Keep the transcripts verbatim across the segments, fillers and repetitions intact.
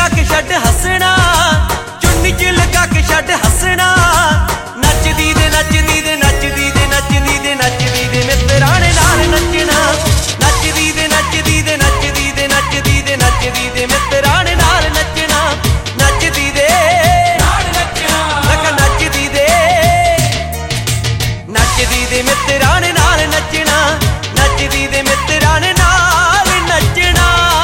लगा के छड्ड हसना, चुन्नी च लगा के छड्ड हसना। नचदी दे नचदी दे नचदी दे नचदी दे नचदी दे मित्तरां ने नाल नचना। नचदी दे नचदी दे नचदी दे नचदी दे नचदी दे मित्तरां ने नाल नचना। नचदी दे नाल नचना, लगा नचदी दे नचदी दे मित्तरां ने नाल नचना। नचदी दे मित्तरां ने नाल नचना।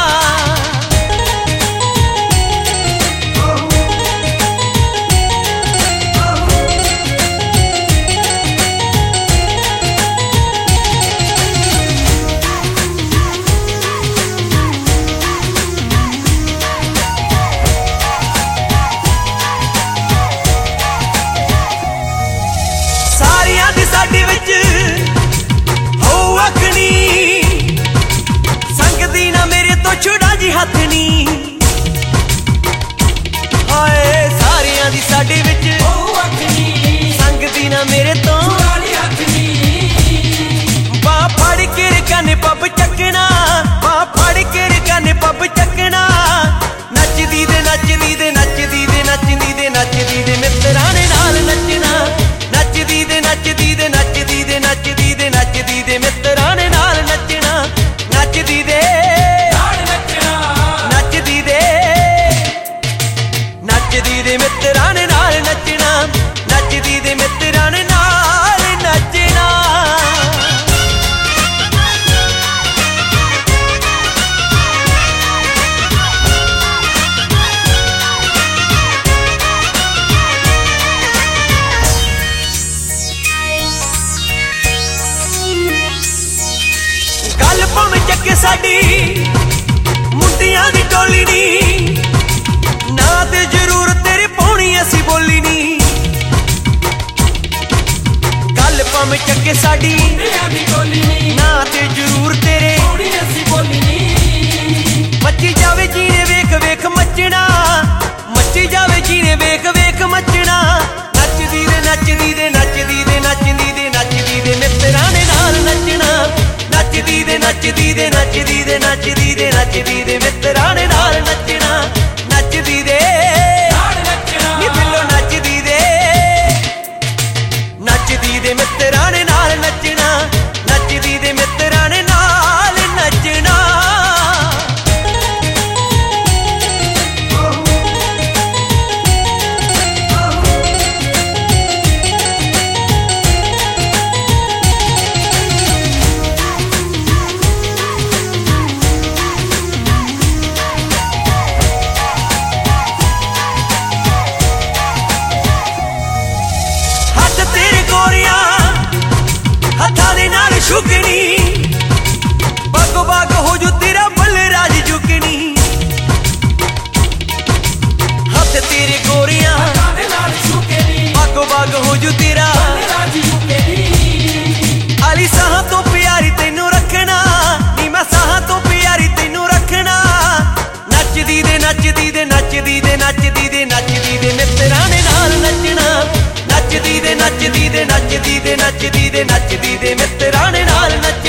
सारियां दी साडी विच हो अखनी, संगदी ना मेरे तो छुड़ा जी हथ नी। हाय सारियां दी साडी विच हो अखनी, संगदी ना मेरे तो छुड़ा जी हथ नी। बां फड़ के कन्ने पब चकना, बां फड़ के कन्ने पब चकना। नचदी दे नचदी दे नचदी दे नचदी दे नचदी दे मित्तरां ने नाल नचना। नचदी दे नचदी दे नचदी दे नचदी दे नचदी दे मित्तरां ने नाल नचना। नचदी दे नाल नचना, नचदी दे नचदी दे मित्तरां ने नाल नचना। नचदी दे मित्तरां ने नाल नचना। गल भावें चक्के साडी मुंडियां दी टोली नी, ना ते जरूर तेरी पौनी असी बोली नी। गल भावें चक्के साडी मुंडियां दी टोली नी, ना ते जरूर तेरे पौनी असी बोली नी। मची जावे जीने वेख वेख मचना, मची जावे जीने वेख वेख मचना। नचदी दे नचदी दे नचदी दे नचदी दे नचदी दे मित्तरां ने नाल नचना। नचदी दे नचदी दे नचदी दे नचदी दे नचदी दे मित्तरां ने नाल नचना। नचदी दे नाल नचना, नी दिलों नचदी दे नचदी दे मित्तरां ने नाल नचना। नचदी दे मित्तरां ने नाल नचना। हत्थां दे नाल शुकनी, बागो बाग हो जू तेरा बलराज झुकनी। हत्थ तेरे गोरियां बागो बाग हो जू तेरा बलराज झुकनी। आली साहां तो प्यारी तैनू रखना, नी मैं साहां तो प्यारी तैनू रखना। नचदी दे नचदी दे नचदी दे नचदी दे नचदी दे मित्तरां ने नाल नचना। नचदी दे नचदी दे नचदी दे नचदी दे नचदी दे मित्तरां ने नाल नचना।